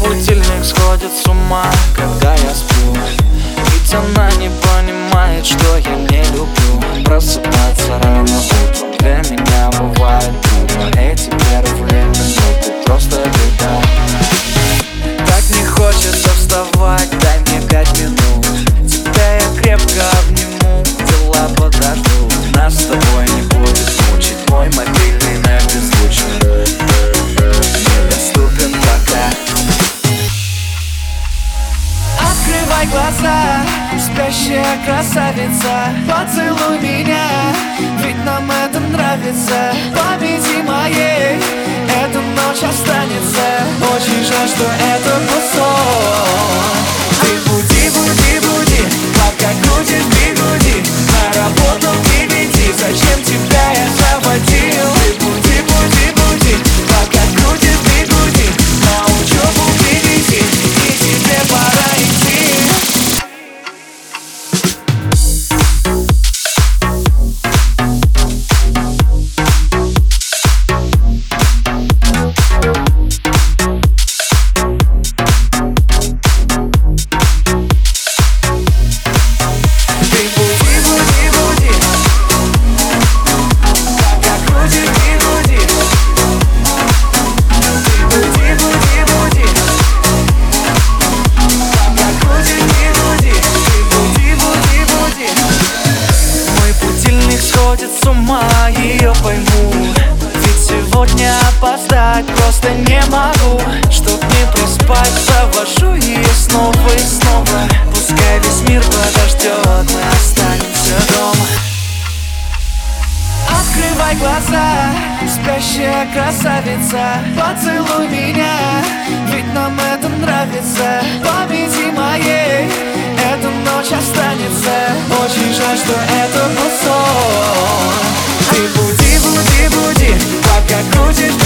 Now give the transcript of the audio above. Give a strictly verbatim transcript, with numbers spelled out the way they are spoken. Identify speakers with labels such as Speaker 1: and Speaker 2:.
Speaker 1: будильник сходит с ума, когда я сплю. Ведь она не понимает, что я не люблю просыпаться рано утром. Для меня бывает трудно. Эти первые минуты просто беда. Так не хочется вставать, дай мне пять минут. Тебя я крепко обниму, дела подождут. Нас с тобой не будет мучить мой мобильный на беззвучный, недоступен пока. Открывай глаза, спящая красавица, поцелуй меня, ведь нам это нравится. Памяти моей эта ночь останется. Очень жаль, что это был сон. Ты буди, буди, буди, пока крутишь бигуди. На работу к девяти, зачем тебя я заводил? Ты буди, буди, буди, пока крутишь бигуди. На учебу к девяти, и тебе пора идти. Сходит с ума, ее пойму. Ведь сегодня опоздать просто не могу. Чтоб не проспать, завожу ее снова и снова. Пускай весь мир подождет, мы останемся дома. Открывай глаза, спящая красавица, поцелуй меня, ведь нам это нравится. Памяти моей эта ночь останется. Очень жаль, что это был сон. Ты буди, буди, буди, пока крутишь